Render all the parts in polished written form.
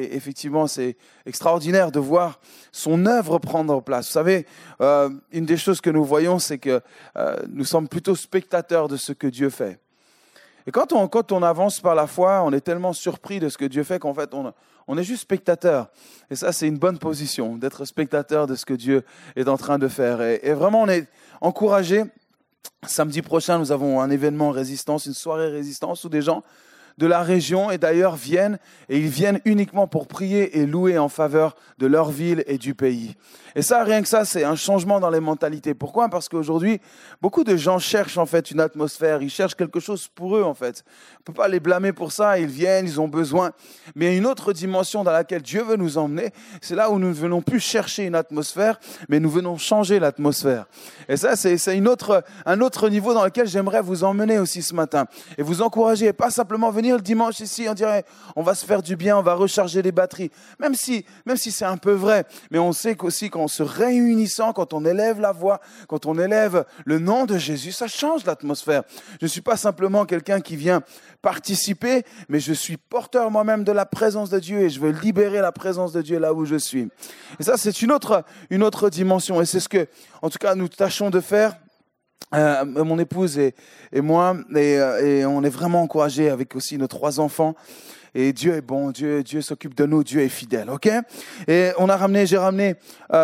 Et effectivement, c'est extraordinaire de voir son œuvre prendre place. Vous savez, une des choses que nous voyons, c'est que nous sommes plutôt spectateurs de ce que Dieu fait. Et quand on avance par la foi, on est tellement surpris de ce que Dieu fait qu'en fait, on est juste spectateur. Et ça, c'est une bonne position, d'être spectateur de ce que Dieu est en train de faire. Et vraiment, on est encouragé. Samedi prochain, nous avons un événement résistance, une soirée résistance où des gens de la région et d'ailleurs viennent, et ils viennent uniquement pour prier et louer en faveur de leur ville et du pays. Et ça, rien que ça, c'est un changement dans les mentalités. Pourquoi ? Parce qu'aujourd'hui, beaucoup de gens cherchent en fait une atmosphère, ils cherchent quelque chose pour eux en fait. On ne peut pas les blâmer pour ça, ils viennent, ils ont besoin. Mais il y a une autre dimension dans laquelle Dieu veut nous emmener, c'est là où nous ne venons plus chercher une atmosphère, mais nous venons changer l'atmosphère. Et ça, c'est un autre niveau dans lequel j'aimerais vous emmener aussi ce matin. Et vous encourager, et pas simplement venir le dimanche ici, on dirait, on va se faire du bien, on va recharger les batteries. Même si c'est un peu vrai, mais on sait qu'aussi qu'en se réunissant, quand on élève la voix, quand on élève le nom de Jésus, ça change l'atmosphère. Je ne suis pas simplement quelqu'un qui vient participer, mais je suis porteur moi-même de la présence de Dieu et je veux libérer la présence de Dieu là où je suis. Et ça, c'est une autre dimension et c'est ce que, en tout cas, nous tâchons de faire. Mon épouse et moi, et on est vraiment encouragés avec aussi nos 3 enfants. Et Dieu est bon, Dieu s'occupe de nous, Dieu est fidèle, ok ? Et j'ai ramené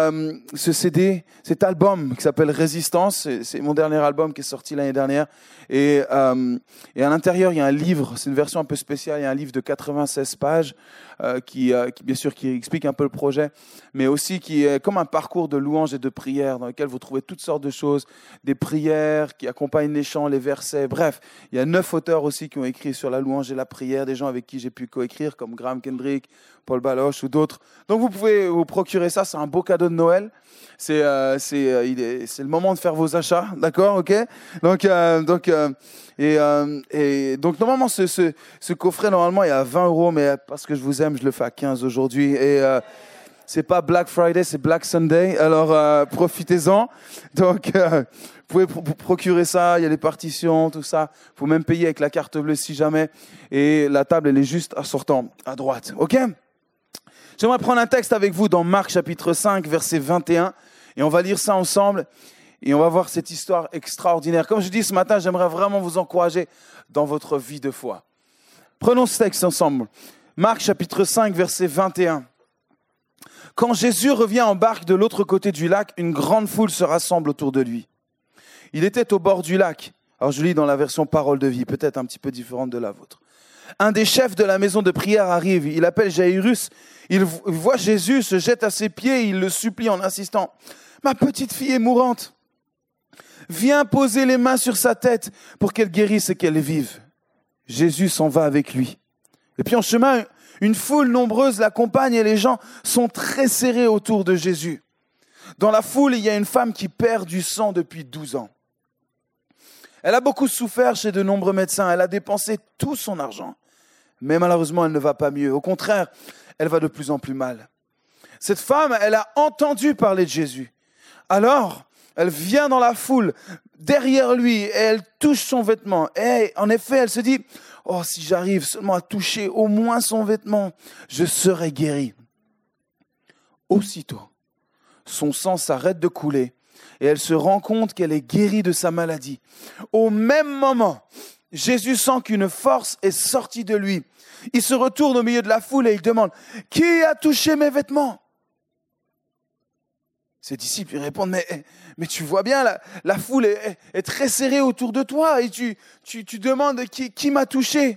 ce CD, cet album qui s'appelle Résistance. C'est mon dernier album qui est sorti l'année dernière. Et à l'intérieur, il y a un livre, c'est une version un peu spéciale, il y a un livre de 96 pages qui bien sûr qui explique un peu le projet, mais aussi qui est comme un parcours de louanges et de prières dans lequel vous trouvez toutes sortes de choses, des prières qui accompagnent les chants, les versets, bref. Il y a 9 auteurs aussi qui ont écrit sur la louange et la prière, des gens avec qui j'ai pu coécrire, comme Graham Kendrick, Paul Baloche ou d'autres. Donc vous pouvez vous procurer ça, c'est un beau cadeau de Noël. C'est le moment de faire vos achats, d'accord, ok ? Donc normalement ce coffret normalement il est à 20 €, mais parce que je vous aime, je le fais à 15 aujourd'hui. Et c'est pas Black Friday, c'est Black Sunday. Alors profitez-en. Donc vous pouvez procurer ça. Il y a les partitions, tout ça. Faut même payer avec la carte bleue si jamais. Et la table elle est juste en sortant à droite, ok ? J'aimerais prendre un texte avec vous dans Marc chapitre 5, verset 21. Et on va lire ça ensemble. Et on va voir cette histoire extraordinaire. Comme je dis ce matin, j'aimerais vraiment vous encourager dans votre vie de foi. Prenons ce texte ensemble. Marc chapitre 5, verset 21. Quand Jésus revient en barque de l'autre côté du lac, une grande foule se rassemble autour de lui. Il était au bord du lac. Alors je lis dans la version Parole de vie, peut-être un petit peu différente de la vôtre. Un des chefs de la maison de prière arrive. Il appelle Jairus. Il voit Jésus, se jette à ses pieds et il le supplie en insistant. « Ma petite fille est mourante. Viens poser les mains sur sa tête pour qu'elle guérisse et qu'elle vive. » Jésus s'en va avec lui. Et puis en chemin, une foule nombreuse l'accompagne et les gens sont très serrés autour de Jésus. Dans la foule, il y a une femme qui perd du sang depuis 12 ans. Elle a beaucoup souffert chez de nombreux médecins. Elle a dépensé tout son argent. Mais malheureusement, elle ne va pas mieux. Au contraire, elle va de plus en plus mal. Cette femme, elle a entendu parler de Jésus. Alors, elle vient dans la foule, derrière lui, et elle touche son vêtement. Et en effet, elle se dit, « Oh, si j'arrive seulement à toucher au moins son vêtement, je serai guérie. » Aussitôt, son sang s'arrête de couler et elle se rend compte qu'elle est guérie de sa maladie. Au même moment, Jésus sent qu'une force est sortie de lui. Il se retourne au milieu de la foule et il demande, « Qui a touché mes vêtements ?» Ses disciples lui répondent, mais tu vois bien, la foule est très serrée autour de toi et tu demandes qui m'a touché.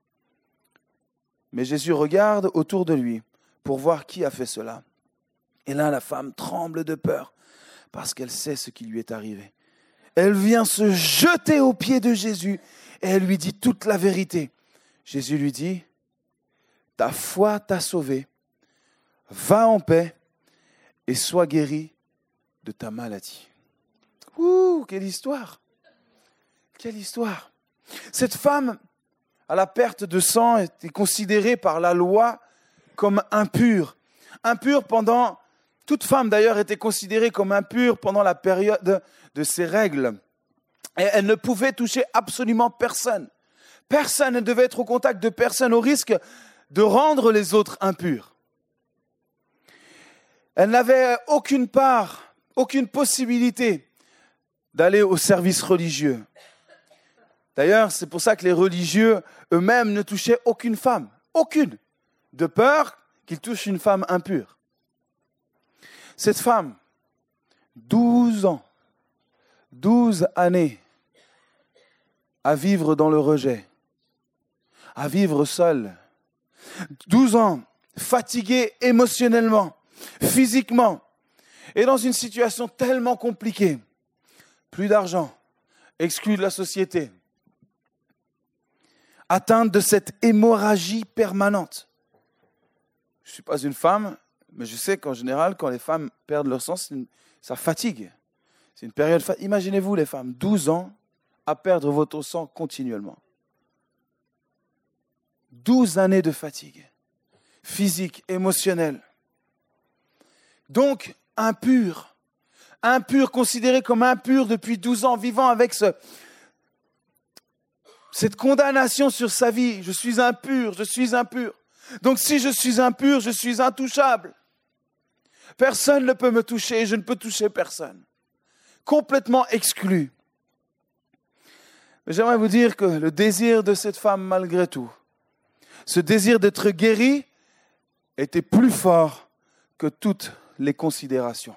Mais Jésus regarde autour de lui pour voir qui a fait cela. Et là, la femme tremble de peur parce qu'elle sait ce qui lui est arrivé. Elle vient se jeter aux pieds de Jésus et elle lui dit toute la vérité. Jésus lui dit, « Ta foi t'a sauvé, va en paix et sois guéri de ta maladie. » Ouh, quelle histoire! Quelle histoire! Cette femme, à la perte de sang, était considérée par la loi comme impure. Impure pendant... Toute femme, d'ailleurs, était considérée comme impure pendant la période de ses règles. Et elle ne pouvait toucher absolument personne. Personne ne devait être au contact de personne au risque de rendre les autres impurs. Elle n'avait aucune part, aucune possibilité d'aller au service religieux. D'ailleurs, c'est pour ça que les religieux eux-mêmes ne touchaient aucune femme, aucune, de peur qu'ils touchent une femme impure. Cette femme, 12 ans, 12 années à vivre dans le rejet, à vivre seule, 12 ans, fatiguée émotionnellement, physiquement, et dans une situation tellement compliquée, plus d'argent, exclue de la société, atteinte de cette hémorragie permanente. Je ne suis pas une femme, mais je sais qu'en général, quand les femmes perdent leur sang, ça fatigue. C'est une période. Imaginez-vous les femmes, 12 ans à perdre votre sang continuellement. 12 années de fatigue, physique, émotionnelle. Donc, impur, considéré comme impur depuis 12 ans, vivant avec cette condamnation sur sa vie. Je suis impur. Donc si je suis impur, je suis intouchable. Personne ne peut me toucher et je ne peux toucher personne. Complètement exclu. Mais j'aimerais vous dire que le désir de cette femme, malgré tout, ce désir d'être guérie, était plus fort que toutes les considérations.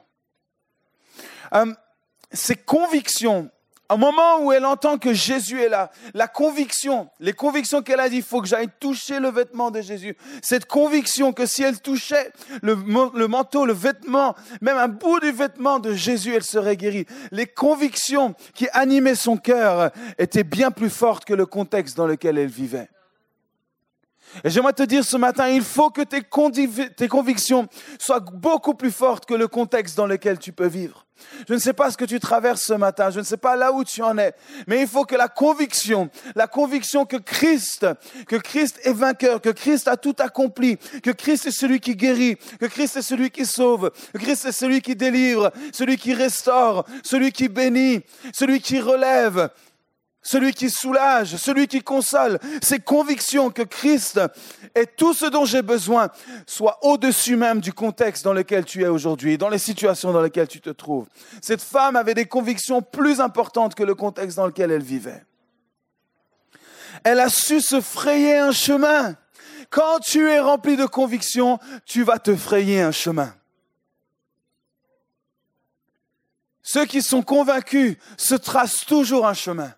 Ses convictions, au moment où elle entend que Jésus est là, les convictions qu'elle a dit, il faut que j'aille toucher le vêtement de Jésus. Cette conviction que si elle touchait le manteau, le vêtement, même un bout du vêtement de Jésus, elle serait guérie. Les convictions qui animaient son cœur étaient bien plus fortes que le contexte dans lequel elle vivait. Et j'aimerais te dire ce matin, il faut que tes convictions soient beaucoup plus fortes que le contexte dans lequel tu peux vivre. Je ne sais pas ce que tu traverses ce matin, je ne sais pas là où tu en es, mais il faut que la conviction que Christ est vainqueur, que Christ a tout accompli, que Christ est celui qui guérit, que Christ est celui qui sauve, que Christ est celui qui délivre, celui qui restaure, celui qui bénit, celui qui relève, celui qui soulage, celui qui console. Ces convictions que Christ est tout ce dont j'ai besoin soient au-dessus même du contexte dans lequel tu es aujourd'hui, dans les situations dans lesquelles tu te trouves. Cette femme avait des convictions plus importantes que le contexte dans lequel elle vivait. Elle a su se frayer un chemin. Quand tu es rempli de convictions, tu vas te frayer un chemin. Ceux qui sont convaincus se tracent toujours un chemin.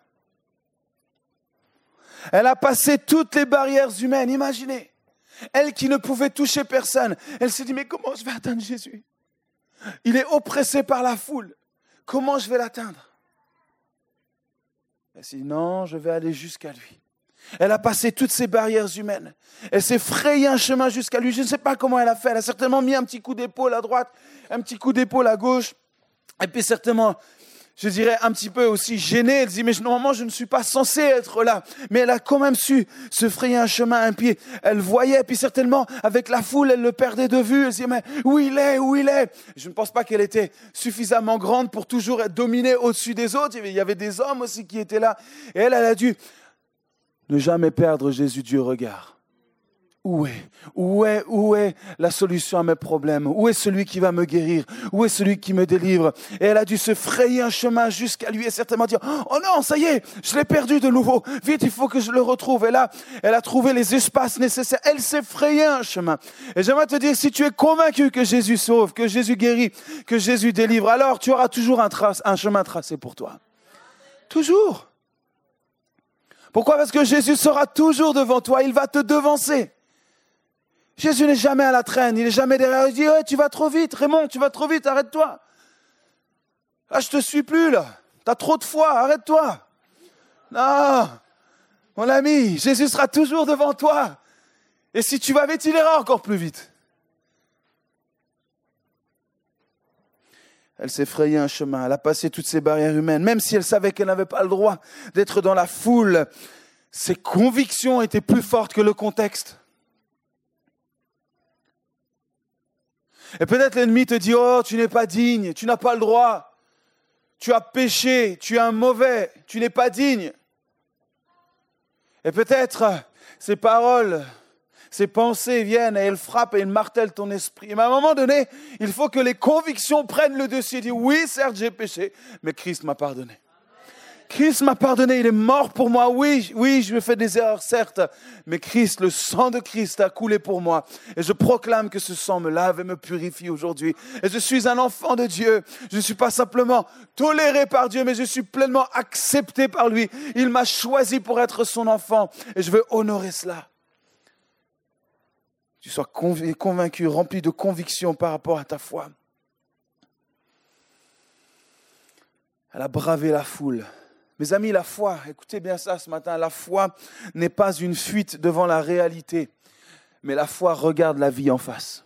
Elle a passé toutes les barrières humaines, imaginez. Elle qui ne pouvait toucher personne, elle s'est dit, mais comment je vais atteindre Jésus ? Il est oppressé par la foule. Comment je vais l'atteindre ? Elle s'est dit, non, je vais aller jusqu'à lui. Elle a passé toutes ces barrières humaines. Elle s'est frayé un chemin jusqu'à lui. Je ne sais pas comment elle a fait. Elle a certainement mis un petit coup d'épaule à droite, un petit coup d'épaule à gauche. Et puis certainement, je dirais un petit peu aussi gênée. Elle dit, mais normalement, je ne suis pas censée être là. Mais elle a quand même su se frayer un chemin. Et puis, elle voyait, puis certainement, avec la foule, elle le perdait de vue. Elle se dit, mais où il est ? Je ne pense pas qu'elle était suffisamment grande pour toujours être dominée au-dessus des autres. Il y avait des hommes aussi qui étaient là. Et elle a dû ne jamais perdre Jésus du regard. Où est la solution à mes problèmes? Où est celui qui va me guérir? Où est celui qui me délivre? Et elle a dû se frayer un chemin jusqu'à lui et certainement dire, oh non, ça y est, je l'ai perdu de nouveau. Vite, il faut que je le retrouve. Et là, elle a trouvé les espaces nécessaires. Elle s'est frayé un chemin. Et j'aimerais te dire, si tu es convaincu que Jésus sauve, que Jésus guérit, que Jésus délivre, alors tu auras toujours un chemin tracé pour toi. Toujours. Pourquoi ? Parce que Jésus sera toujours devant toi. Il va te devancer. Jésus n'est jamais à la traîne, il n'est jamais derrière. Il dit, ouais, tu vas trop vite, Raymond, tu vas trop vite, arrête-toi. Là, je te suis plus, là. Tu as trop de foi, arrête-toi. Non, mon ami, Jésus sera toujours devant toi. Et si tu vas vite, il ira encore plus vite. Elle s'est frayé un chemin, elle a passé toutes ces barrières humaines, même si elle savait qu'elle n'avait pas le droit d'être dans la foule. Ses convictions étaient plus fortes que le contexte. Et peut-être l'ennemi te dit, oh, tu n'es pas digne, tu n'as pas le droit. Tu as péché, tu es un mauvais, tu n'es pas digne. Et peut-être ces paroles, Ces pensées viennent et elles frappent et elles martèlent ton esprit. Mais à un moment donné, il faut que les convictions prennent le dessus et dire oui, certes, j'ai péché, mais Christ m'a pardonné. Christ m'a pardonné, il est mort pour moi. Oui, je fais des erreurs, certes, mais Christ, le sang de Christ a coulé pour moi. Et je proclame que ce sang me lave et me purifie aujourd'hui. Et je suis un enfant de Dieu. Je ne suis pas simplement toléré par Dieu, mais je suis pleinement accepté par lui. Il m'a choisi pour être son enfant et je veux honorer cela. Que tu sois convaincu, rempli de conviction par rapport à ta foi. Elle a bravé la foule. Mes amis, la foi, écoutez bien ça ce matin, la foi n'est pas une fuite devant la réalité, mais la foi regarde la vie en face.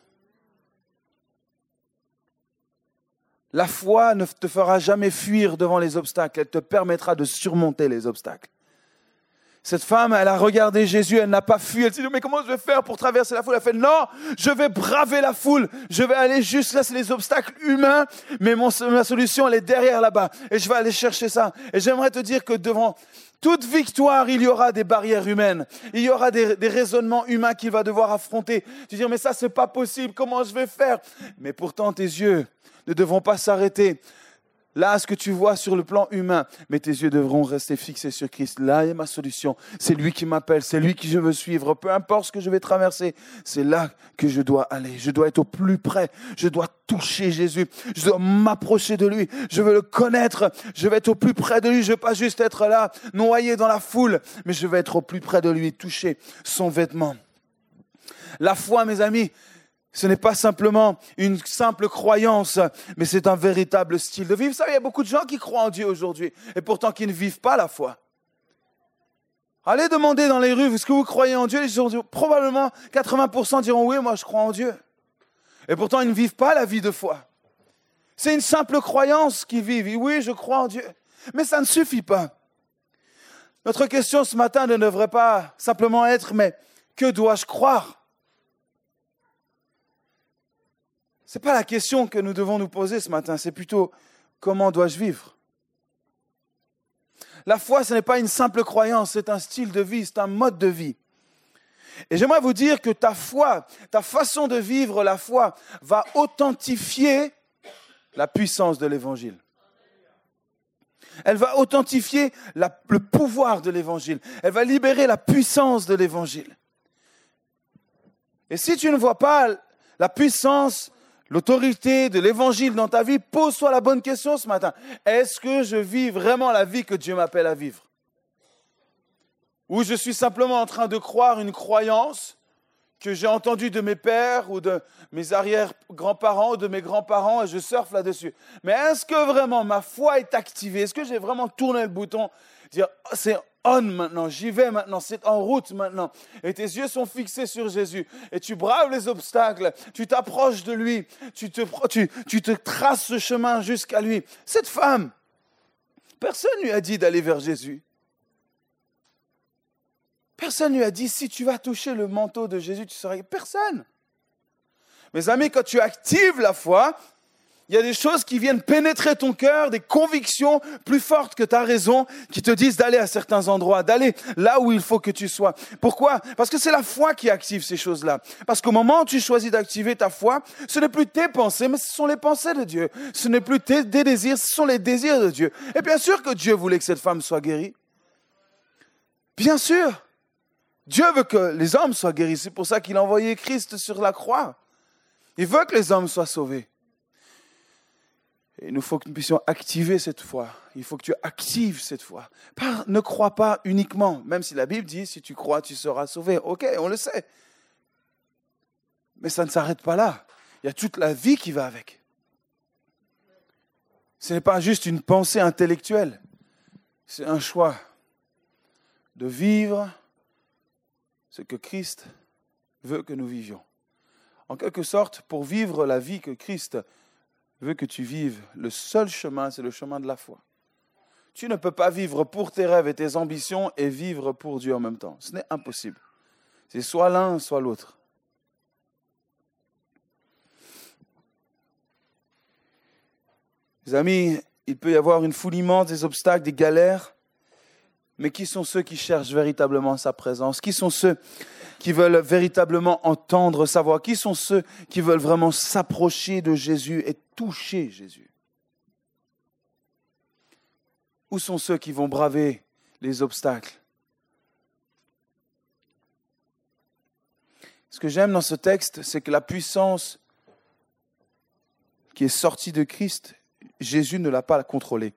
La foi ne te fera jamais fuir devant les obstacles, elle te permettra de surmonter les obstacles. Cette femme, elle a regardé Jésus, elle n'a pas fui. Elle s'est dit, mais comment je vais faire pour traverser la foule? Elle a fait, non, je vais braver la foule. Je vais aller juste là, c'est les obstacles humains, mais ma solution, elle est derrière là-bas. Et je vais aller chercher ça. Et j'aimerais te dire que devant toute victoire, il y aura des barrières humaines. Il y aura des raisonnements humains qu'il va devoir affronter. Tu dis, mais ça, c'est pas possible. Comment je vais faire? Mais pourtant, tes yeux ne devront pas s'arrêter là, ce que tu vois sur le plan humain, mais tes yeux devront rester fixés sur Christ. Là est ma solution. C'est lui qui m'appelle, c'est lui qui je veux suivre. Peu importe ce que je vais traverser, c'est là que je dois aller. Je dois être au plus près. Je dois toucher Jésus. Je dois m'approcher de lui. Je veux le connaître. Je vais être au plus près de lui. Je ne veux pas juste être là, noyé dans la foule, mais je vais être au plus près de lui, toucher son vêtement. La foi, mes amis, ce n'est pas simplement une simple croyance, mais c'est un véritable style de vie. Vous savez, il y a beaucoup de gens qui croient en Dieu aujourd'hui, et pourtant qui ne vivent pas la foi. Allez demander dans les rues, est-ce que vous croyez en Dieu? Les gens, probablement 80% diront oui, moi je crois en Dieu. Et pourtant, ils ne vivent pas la vie de foi. C'est une simple croyance qu'ils vivent. Oui, je crois en Dieu. Mais ça ne suffit pas. Notre question ce matin ne devrait pas simplement être, mais que dois-je croire? Ce n'est pas la question que nous devons nous poser ce matin, c'est plutôt comment dois-je vivre? La foi, ce n'est pas une simple croyance, c'est un style de vie, c'est un mode de vie. Et j'aimerais vous dire que ta foi, ta façon de vivre la foi va authentifier la puissance de l'Évangile. Elle va authentifier le pouvoir de l'Évangile. Elle va libérer la puissance de l'Évangile. Et si tu ne vois pas la puissance, l'autorité de l'Évangile dans ta vie, pose-toi la bonne question ce matin. Est-ce que je vis vraiment la vie que Dieu m'appelle à vivre? Ou je suis simplement en train de croire une croyance que j'ai entendue de mes pères ou de mes arrière-grands-parents ou de mes grands-parents et je surfe là-dessus. Mais est-ce que vraiment ma foi est activée? Est-ce que j'ai vraiment tourné le bouton? Dire, c'est on maintenant, j'y vais maintenant, c'est en route maintenant. Et tes yeux sont fixés sur Jésus. Et tu braves les obstacles, tu t'approches de lui, tu te traces ce chemin jusqu'à lui. Cette femme, personne ne lui a dit d'aller vers Jésus. Personne ne lui a dit, si tu vas toucher le manteau de Jésus, tu seras... Personne. Mes amis, quand tu actives la foi, il y a des choses qui viennent pénétrer ton cœur, des convictions plus fortes que ta raison, qui te disent d'aller à certains endroits, d'aller là où il faut que tu sois. Pourquoi? Parce que c'est la foi qui active ces choses-là. Parce qu'au moment où tu choisis d'activer ta foi, ce n'est plus tes pensées, mais ce sont les pensées de Dieu. Ce n'est plus tes désirs, ce sont les désirs de Dieu. Et bien sûr que Dieu voulait que cette femme soit guérie. Bien sûr. Dieu veut que les hommes soient guéris. C'est pour ça qu'il a envoyé Christ sur la croix. Il veut que les hommes soient sauvés. Et il nous faut que nous puissions activer cette foi. Il faut que tu actives cette foi. Ne crois pas uniquement, même si la Bible dit, si tu crois, tu seras sauvé. Ok, on le sait. Mais ça ne s'arrête pas là. Il y a toute la vie qui va avec. Ce n'est pas juste une pensée intellectuelle. C'est un choix de vivre ce que Christ veut que nous vivions. En quelque sorte, pour vivre la vie que Christ veut que tu vives, le seul chemin, c'est le chemin de la foi. Tu ne peux pas vivre pour tes rêves et tes ambitions et vivre pour Dieu en même temps. Ce n'est impossible. C'est soit l'un, soit l'autre. Mes amis, il peut y avoir une foule immense, des obstacles, des galères, mais qui sont ceux qui cherchent véritablement sa présence? Qui sont ceux qui veulent véritablement entendre sa voix? Qui sont ceux qui veulent vraiment s'approcher de Jésus et toucher Jésus? Où sont ceux qui vont braver les obstacles? Ce que j'aime dans ce texte, c'est que la puissance qui est sortie de Christ, Jésus ne l'a pas contrôlée.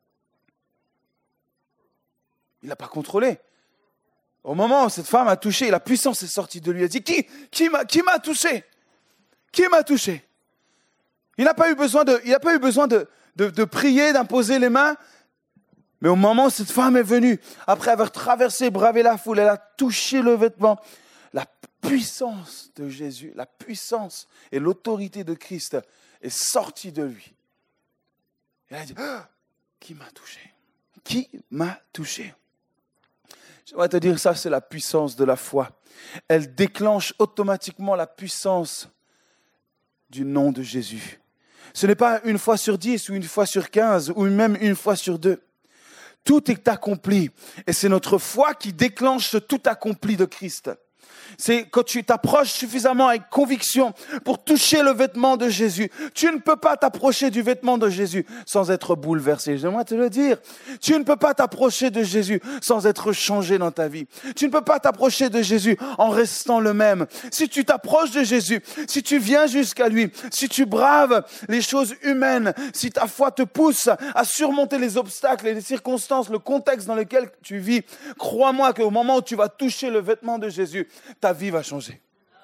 Il ne l'a pas contrôlée. Au moment où cette femme a touché, la puissance est sortie de lui. Elle dit, qui m'a touché? Qui m'a touché? Il n'a pas eu besoin de prier, d'imposer les mains. Mais au moment où cette femme est venue, après avoir traversé, bravé la foule, elle a touché le vêtement. La puissance de Jésus, la puissance et l'autorité de Christ est sortie de lui. Et elle a dit, qui m'a touché? Qui m'a touché? J'aimerais te dire, ça c'est la puissance de la foi. Elle déclenche automatiquement la puissance du nom de Jésus. Ce n'est pas une fois sur 10 ou une fois sur 15 ou même une fois sur 2. Tout est accompli et c'est notre foi qui déclenche ce tout accompli de Christ. C'est quand tu t'approches suffisamment avec conviction pour toucher le vêtement de Jésus. Tu ne peux pas t'approcher du vêtement de Jésus sans être bouleversé. J'aimerais te le dire. Tu ne peux pas t'approcher de Jésus sans être changé dans ta vie. Tu ne peux pas t'approcher de Jésus en restant le même. Si tu t'approches de Jésus, si tu viens jusqu'à lui, si tu braves les choses humaines, si ta foi te pousse à surmonter les obstacles et les circonstances, le contexte dans lequel tu vis, crois-moi qu'au moment où tu vas toucher le vêtement de Jésus, ta vie va changer.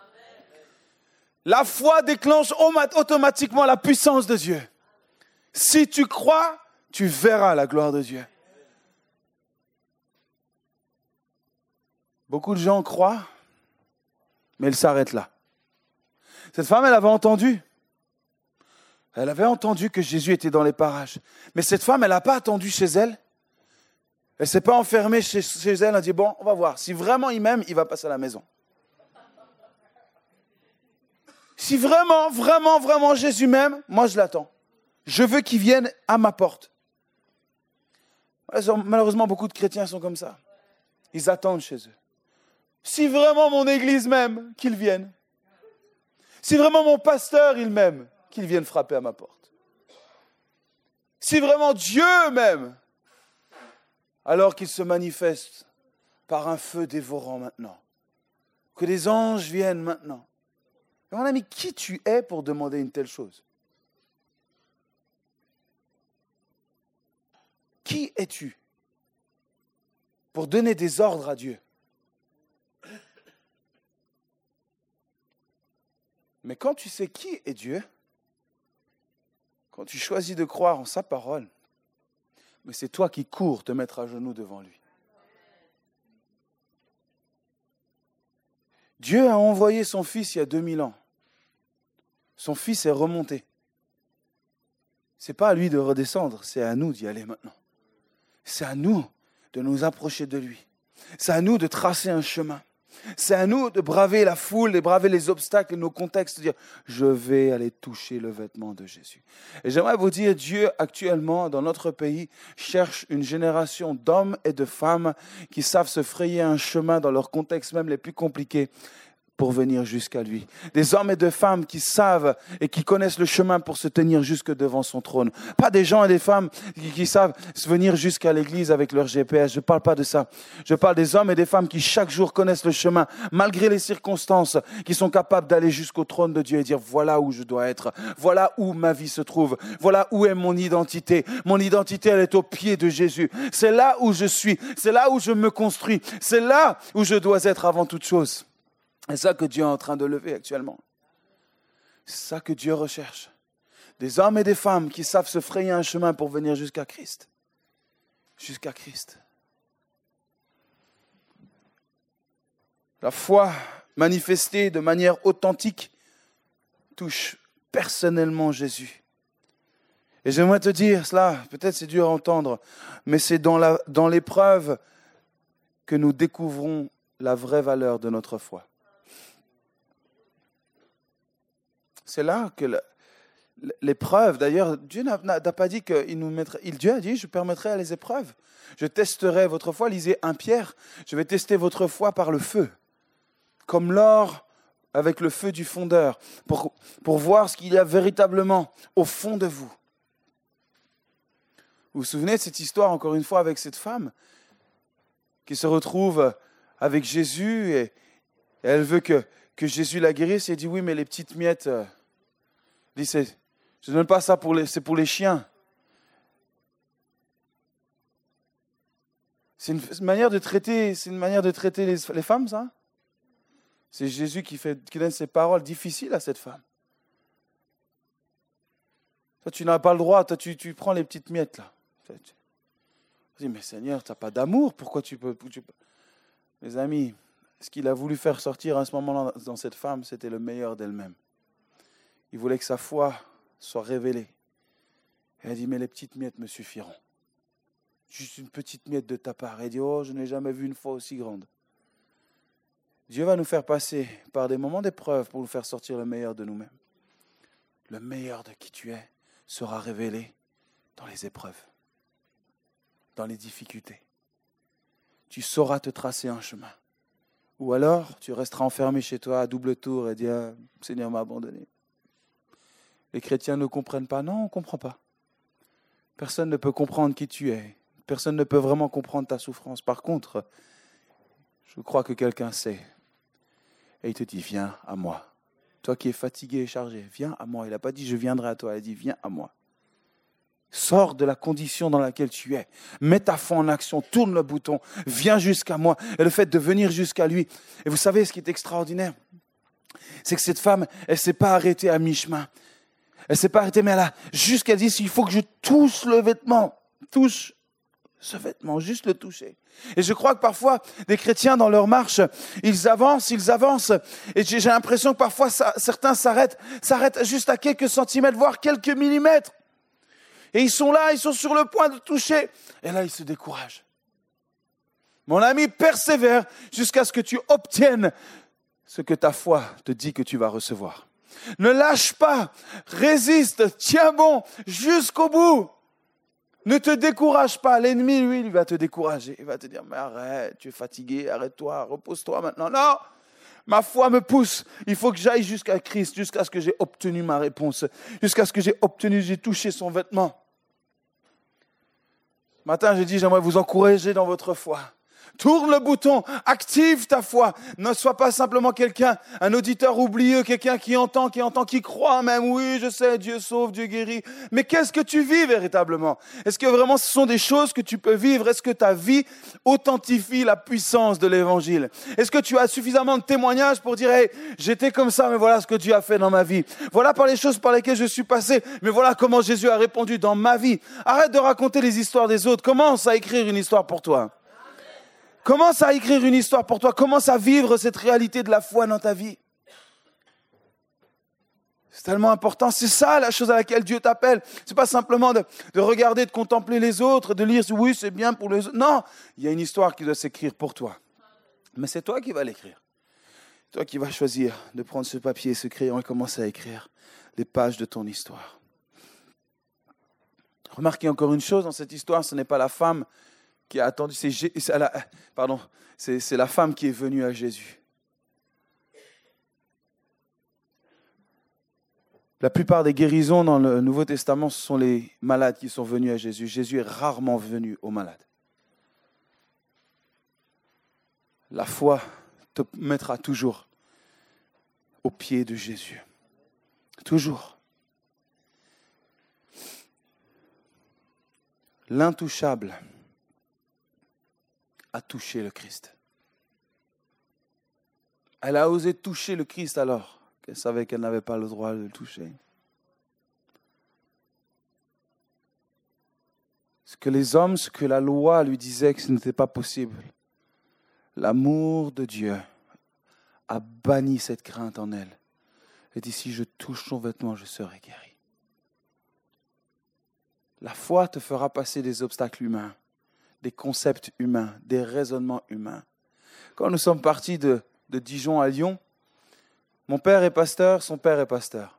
La foi déclenche automatiquement la puissance de Dieu. Si tu crois, tu verras la gloire de Dieu. Beaucoup de gens croient, mais ils s'arrêtent là. Cette femme, elle avait entendu. Elle avait entendu que Jésus était dans les parages. Mais cette femme, elle n'a pas attendu chez elle. Elle ne s'est pas enfermée chez elle. Elle a dit, bon, on va voir. Si vraiment il m'aime, il va passer à la maison. Si vraiment Jésus m'aime, moi je l'attends. Je veux qu'il vienne à ma porte. Malheureusement, beaucoup de chrétiens sont comme ça. Ils attendent chez eux. Si vraiment mon église m'aime, qu'il vienne. Si vraiment mon pasteur, il m'aime, qu'il vienne frapper à ma porte. Si vraiment Dieu m'aime, alors qu'il se manifeste par un feu dévorant maintenant. Que des anges viennent maintenant. Mais mon ami, qui tu es pour demander une telle chose? Qui es-tu pour donner des ordres à Dieu? Mais quand tu sais qui est Dieu, quand tu choisis de croire en sa parole, mais c'est toi qui cours te mettre à genoux devant lui. Dieu a envoyé son Fils il y a 2000 ans. Son Fils est remonté. Ce n'est pas à lui de redescendre, c'est à nous d'y aller maintenant. C'est à nous de nous approcher de lui. C'est à nous de tracer un chemin. C'est à nous de braver la foule, de braver les obstacles et nos contextes, de dire « Je vais aller toucher le vêtement de Jésus ». Et j'aimerais vous dire, Dieu actuellement dans notre pays cherche une génération d'hommes et de femmes qui savent se frayer un chemin dans leurs contextes même les plus compliqués pour venir jusqu'à lui. Des hommes et des femmes qui savent et qui connaissent le chemin pour se tenir jusque devant son trône. Pas des gens et des femmes qui savent venir jusqu'à l'église avec leur GPS. Je ne parle pas de ça. Je parle des hommes et des femmes qui chaque jour connaissent le chemin, malgré les circonstances, qui sont capables d'aller jusqu'au trône de Dieu et dire voilà où je dois être. Voilà où ma vie se trouve. Voilà où est mon identité. Mon identité, elle est au pied de Jésus. C'est là où je suis. C'est là où je me construis. C'est là où je dois être avant toute chose. C'est ça que Dieu est en train de lever actuellement. C'est ça que Dieu recherche. Des hommes et des femmes qui savent se frayer un chemin pour venir jusqu'à Christ. Jusqu'à Christ. La foi manifestée de manière authentique touche personnellement Jésus. Et j'aimerais te dire cela, peut-être c'est dur à entendre, mais c'est dans l'épreuve que nous découvrons la vraie valeur de notre foi. C'est là que l'épreuve, d'ailleurs, Dieu n'a pas dit qu'il nous mettrait. Dieu a dit, je permettrai à les épreuves. Je testerai votre foi. Lisez 1 Pierre, je vais tester votre foi par le feu. comme l'or avec le feu du fondeur, pour voir ce qu'il y a véritablement au fond de vous. Vous vous souvenez de cette histoire, encore une fois, avec cette femme qui se retrouve avec Jésus et elle veut que Jésus la guérisse. Et elle dit, oui, mais les petites miettes, je ne donne pas ça, c'est pour les chiens. C'est une manière de traiter les femmes, ça. C'est Jésus qui donne ces paroles difficiles à cette femme. Toi, tu n'as pas le droit, toi, tu prends les petites miettes, là. Je dis, mais Seigneur, tu n'as pas d'amour, pourquoi tu peux... Mes amis, ce qu'il a voulu faire sortir à ce moment-là dans cette femme, c'était le meilleur d'elle-même. Il voulait que sa foi soit révélée. Elle a dit, mais les petites miettes me suffiront. Juste une petite miette de ta part. Elle dit, oh, je n'ai jamais vu une foi aussi grande. Dieu va nous faire passer par des moments d'épreuve pour nous faire sortir le meilleur de nous-mêmes. Le meilleur de qui tu es sera révélé dans les épreuves, dans les difficultés. Tu sauras te tracer un chemin. Ou alors, tu resteras enfermé chez toi à double tour et dire, ah, Seigneur m'a abandonné. Les chrétiens ne comprennent pas. Non, on ne comprend pas. Personne ne peut comprendre qui tu es. Personne ne peut vraiment comprendre ta souffrance. Par contre, je crois que quelqu'un sait. Et il te dit, viens à moi. Toi qui es fatigué et chargé, viens à moi. Il n'a pas dit, je viendrai à toi. Il a dit, viens à moi. Sors de la condition dans laquelle tu es. Mets ta foi en action, tourne le bouton, viens jusqu'à moi. Et le fait de venir jusqu'à lui. Et vous savez ce qui est extraordinaire, c'est que cette femme, elle ne s'est pas arrêtée à mi-chemin. Elle ne s'est pas arrêtée, mais elle a jusqu'à dire, il faut que je touche le vêtement. Touche ce vêtement, juste le toucher. Et je crois que parfois, des chrétiens dans leur marche, ils avancent, et j'ai l'impression que parfois certains s'arrêtent juste à quelques centimètres, voire quelques millimètres. Et ils sont là, ils sont sur le point de toucher, et là ils se découragent. Mon ami, persévère jusqu'à ce que tu obtiennes ce que ta foi te dit que tu vas recevoir. Ne lâche pas, résiste, tiens bon jusqu'au bout. Ne te décourage pas. L'ennemi, lui, il va te décourager. Il va te dire, mais arrête, tu es fatigué, arrête-toi, repose-toi maintenant. Non, ma foi me pousse. Il faut que j'aille jusqu'à Christ, jusqu'à ce que j'ai obtenu ma réponse, jusqu'à ce que j'ai touché son vêtement. Ce matin, j'ai dit, j'aimerais vous encourager dans votre foi. Tourne le bouton, active ta foi. Ne sois pas simplement quelqu'un, un auditeur oublieux, quelqu'un qui entend, qui croit même. Oui, je sais, Dieu sauve, Dieu guérit. Mais qu'est-ce que tu vis véritablement? Est-ce que vraiment ce sont des choses que tu peux vivre? Est-ce que ta vie authentifie la puissance de l'évangile? Est-ce que tu as suffisamment de témoignages pour dire, hey, j'étais comme ça, mais voilà ce que Dieu a fait dans ma vie. Voilà par les choses par lesquelles je suis passé, mais voilà comment Jésus a répondu dans ma vie. Arrête de raconter les histoires des autres. Commence à écrire une histoire pour toi. Commence à écrire une histoire pour toi. Commence à vivre cette réalité de la foi dans ta vie. C'est tellement important. C'est ça la chose à laquelle Dieu t'appelle. C'est pas simplement de regarder, de contempler les autres, de lire, oui, c'est bien pour les autres. Non, il y a une histoire qui doit s'écrire pour toi. Mais c'est toi qui vas l'écrire. Toi qui vas choisir de prendre ce papier, ce crayon et commencer à écrire les pages de ton histoire. Remarquez encore une chose dans cette histoire, ce n'est pas la femme qui a attendu, c'est la femme qui est venue à Jésus. La plupart des guérisons dans le Nouveau Testament, ce sont les malades qui sont venus à Jésus. Jésus est rarement venu aux malades. La foi te mettra toujours au pied de Jésus. Toujours. L'intouchable a touché le Christ. Elle a osé toucher le Christ alors qu'elle savait qu'elle n'avait pas le droit de le toucher. Ce que les hommes, ce que la loi lui disait que ce n'était pas possible, l'amour de Dieu a banni cette crainte en elle. Elle dit, si je touche son vêtement, je serai guéri. La foi te fera passer des obstacles humains, des concepts humains, des raisonnements humains. Quand nous sommes partis de Dijon à Lyon, mon père est pasteur, son père est pasteur.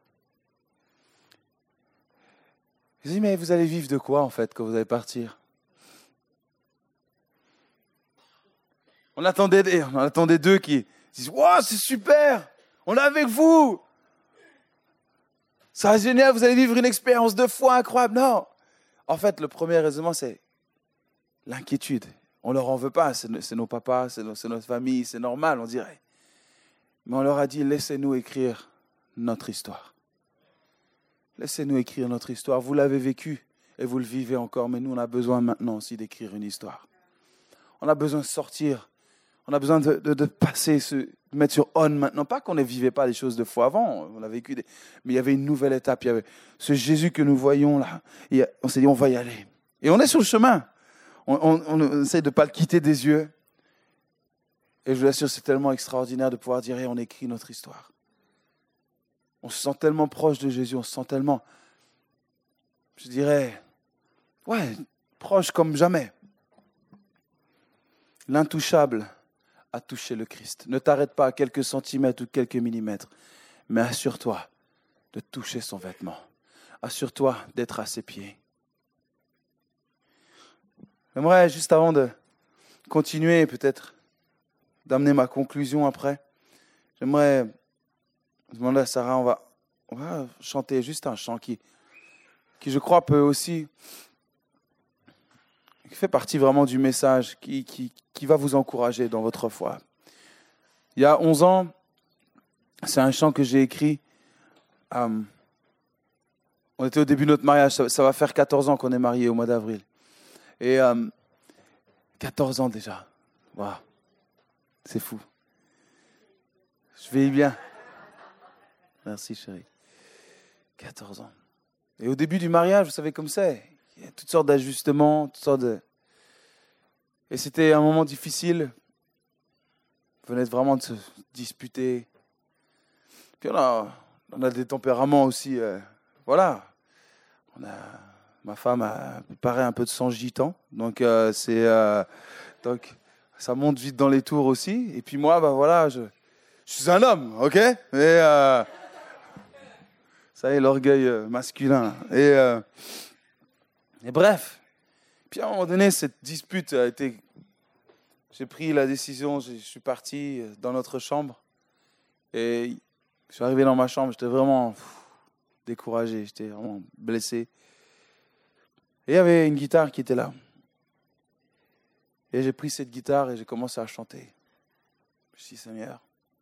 Je dis, mais vous allez vivre de quoi en fait quand vous allez partir? On attendait d'eux qui disent « Wow, c'est super, on est avec vous. Ça va être génial, vous allez vivre une expérience de foi incroyable. » Non. En fait, le premier raisonnement, c'est l'inquiétude. On ne leur en veut pas, c'est nos papas, c'est notre famille, c'est normal, on dirait. Mais on leur a dit, laissez-nous écrire notre histoire. Laissez-nous écrire notre histoire. Vous l'avez vécu et vous le vivez encore, mais nous, on a besoin maintenant aussi d'écrire une histoire. On a besoin de sortir. On a besoin de passer, de mettre sur on maintenant. Pas qu'on ne vivait pas les choses de foi avant, on a vécu mais il y avait une nouvelle étape. Il y avait ce Jésus que nous voyons là. Et on s'est dit, on va y aller. Et on est sur le chemin. On essaie de ne pas le quitter des yeux. Et je vous assure, c'est tellement extraordinaire de pouvoir dire, on écrit notre histoire. On se sent tellement proche de Jésus, on se sent tellement, je dirais, proche comme jamais. L'intouchable a touché le Christ. Ne t'arrête pas à quelques centimètres ou quelques millimètres, mais assure-toi de toucher son vêtement. Assure-toi d'être à ses pieds. J'aimerais, juste avant de continuer, peut-être d'amener ma conclusion après, j'aimerais demander à Sarah, on va chanter juste un chant qui je crois peut aussi, qui fait partie vraiment du message, qui va vous encourager dans votre foi. Il y a 11 ans, c'est un chant que j'ai écrit. On était au début de notre mariage, ça va faire 14 ans qu'on est mariés au mois d'avril. Et 14 ans déjà, waouh, c'est fou. Je vais bien. Merci chérie. 14 ans. Et au début du mariage, vous savez comme c'est, il y a toutes sortes d'ajustements, Et c'était un moment difficile. Vous venez vraiment de se disputer. Puis on a des tempéraments aussi, Ma femme a préparé un peu de sang gitan, donc donc ça monte vite dans les tours aussi. Et puis moi, je suis un homme, ok ? Et ça y est, l'orgueil masculin. Et bref. Puis à un moment donné, cette dispute a été. J'ai pris la décision, je suis parti dans notre chambre. Et je suis arrivé dans ma chambre, j'étais vraiment découragé, j'étais vraiment blessé. Et il y avait une guitare qui était là. Et j'ai pris cette guitare et j'ai commencé à chanter. Je me suis dit, Seigneur.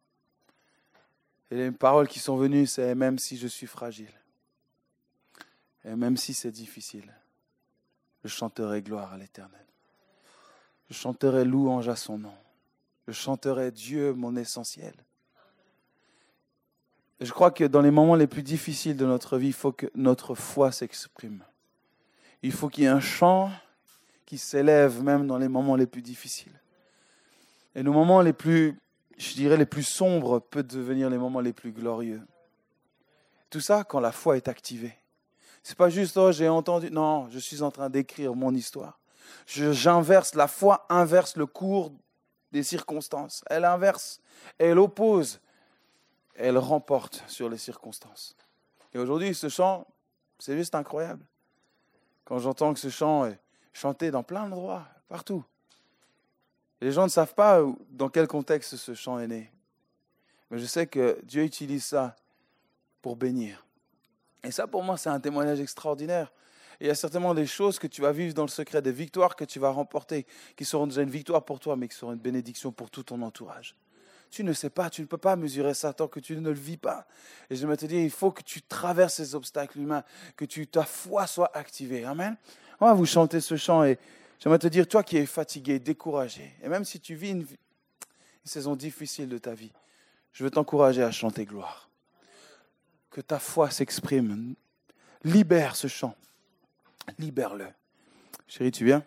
Et les paroles qui sont venues, c'est même si je suis fragile, et même si c'est difficile, je chanterai gloire à l'Éternel. Je chanterai louange à son nom. Je chanterai Dieu, mon essentiel. Et je crois que dans les moments les plus difficiles de notre vie, il faut que notre foi s'exprime. Il faut qu'il y ait un chant qui s'élève même dans les moments les plus difficiles. Et nos moments les plus, les plus sombres peuvent devenir les moments les plus glorieux. Tout ça quand la foi est activée. C'est pas juste, j'ai entendu. Non, je suis en train d'écrire mon histoire. La foi inverse le cours des circonstances. Elle inverse, elle oppose, elle remporte sur les circonstances. Et aujourd'hui, ce chant, c'est juste incroyable. Quand j'entends que ce chant est chanté dans plein d'endroits, partout. Les gens ne savent pas dans quel contexte ce chant est né. Mais je sais que Dieu utilise ça pour bénir. Et ça, pour moi, c'est un témoignage extraordinaire. Et il y a certainement des choses que tu vas vivre dans le secret, des victoires que tu vas remporter, qui seront déjà une victoire pour toi, mais qui seront une bénédiction pour tout ton entourage. Tu ne sais pas, tu ne peux pas mesurer ça tant que tu ne le vis pas. Et je vais te dire, il faut que tu traverses ces obstacles humains, que ta foi soit activée. Amen. On va vous chanter ce chant et j'aimerais te dire, toi qui es fatigué, découragé, et même si tu vis une saison difficile de ta vie, je veux t'encourager à chanter gloire. Que ta foi s'exprime. Libère ce chant. Libère-le. Chérie, tu viens ?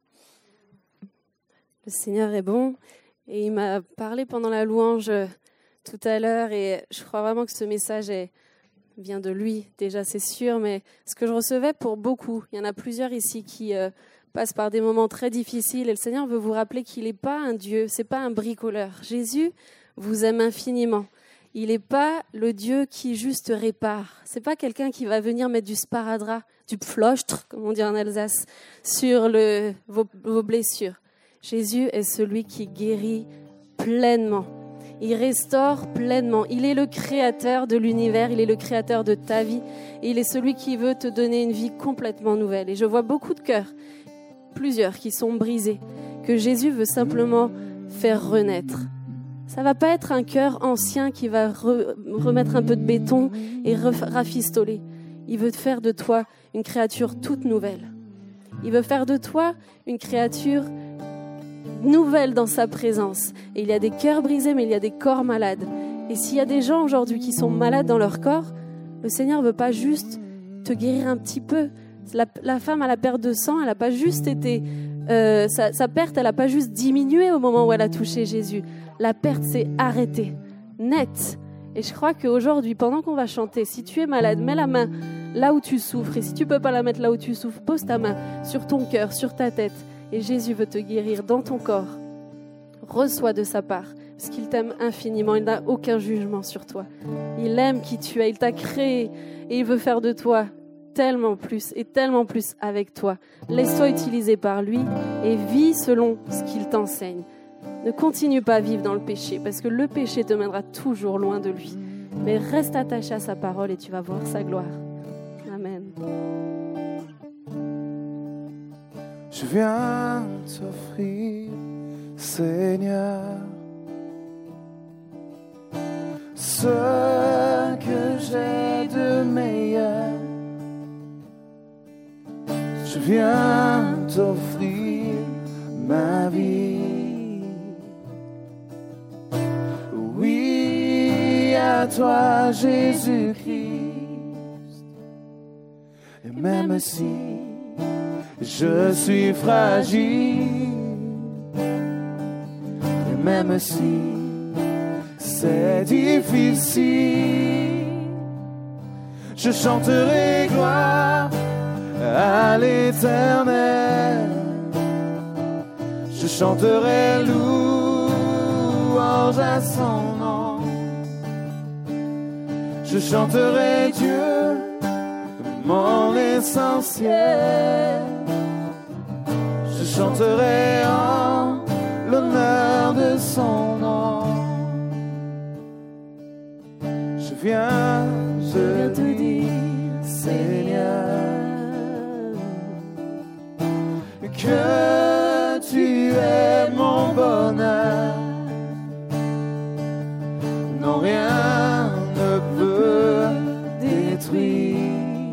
Le Seigneur est bon et il m'a parlé pendant la louange tout à l'heure et je crois vraiment que ce message vient de lui, déjà c'est sûr, mais ce que je recevais pour beaucoup, il y en a plusieurs ici qui passent par des moments très difficiles et le Seigneur veut vous rappeler qu'il n'est pas un Dieu, c'est pas un bricoleur. Jésus vous aime infiniment. Il n'est pas le Dieu qui juste répare. C'est pas quelqu'un qui va venir mettre du sparadrap, du pflochtre, comme on dit en Alsace, sur vos blessures. Jésus est celui qui guérit pleinement. Il restaure pleinement. Il est le créateur de l'univers, il est le créateur de ta vie. Et il est celui qui veut te donner une vie complètement nouvelle. Et je vois beaucoup de cœurs, plusieurs qui sont brisés, que Jésus veut simplement faire renaître. Ça va pas être un cœur ancien qui va remettre un peu de béton et rafistoler. Il veut faire de toi une créature toute nouvelle. Il veut faire de toi une créature nouvelle dans sa présence. Et il y a des cœurs brisés, mais il y a des corps malades. Et s'il y a des gens aujourd'hui qui sont malades dans leur corps, le Seigneur ne veut pas juste te guérir un petit peu. La femme à la perte de sang, elle n'a pas juste été... sa perte, elle n'a pas juste diminué au moment où elle a touché Jésus. La perte s'est arrêtée, net. Et je crois qu'aujourd'hui, pendant qu'on va chanter, si tu es malade, mets la main là où tu souffres. Et si tu ne peux pas la mettre là où tu souffres, pose ta main sur ton cœur, sur ta tête. Et Jésus veut te guérir dans ton corps. Reçois de sa part, parce qu'il t'aime infiniment. Il n'a aucun jugement sur toi. Il aime qui tu es, il t'a créé. Et il veut faire de toi tellement plus et tellement plus avec toi. Laisse-toi utiliser par lui et vis selon ce qu'il t'enseigne. Ne continue pas à vivre dans le péché, parce que le péché te mènera toujours loin de lui. Mais reste attaché à sa parole et tu vas voir sa gloire. Amen. Je viens t'offrir, Seigneur, ce que j'ai de meilleur. Je viens t'offrir ma vie. Oui, à toi, Jésus-Christ. Et même si je suis fragile, et même si c'est difficile, je chanterai gloire à l'Éternel. Je chanterai louange à son nom. Je chanterai Dieu, mon essentiel. Je chanterai en l'honneur de son nom. Je viens te dire, Seigneur, que tu es mon bonheur. Non, rien ne peut détruire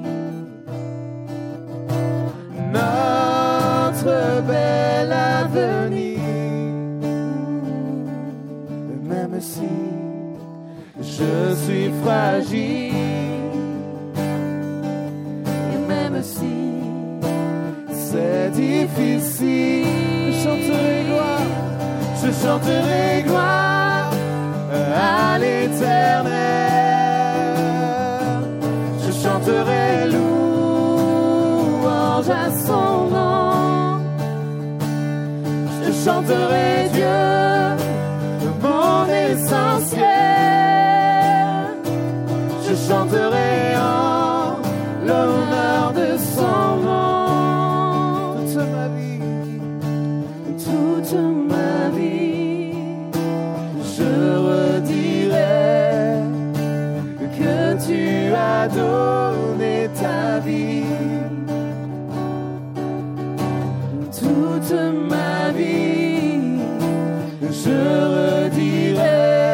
notre bel avenir. Et même si je suis fragile, et même si c'est difficile, je chanterai gloire à l'Éternel. Je chanterai louange à son nom. Je chanterai Dieu, mon essentiel. Je chanterai en l'honneur de son nom. Toute ma vie, je redirai que tu as donné ta vie. Toute ma vie, je redirai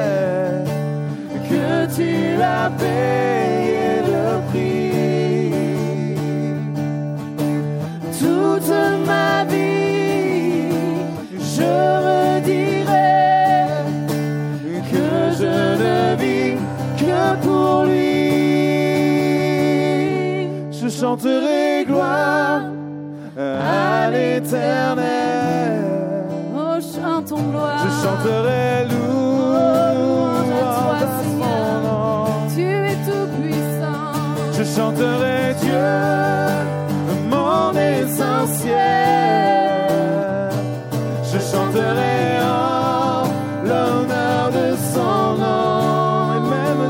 que tu as payé le prix. Toute ma vie, je redirai que je ne vis que pour lui. Je chanterai gloire à l'Éternel. Oh, chantons gloire. Je chanterai louange à toi, Seigneur. Tu es tout puissant. Je chanterai Dieu, mon essentiel. Je chanterai en l'honneur de son nom.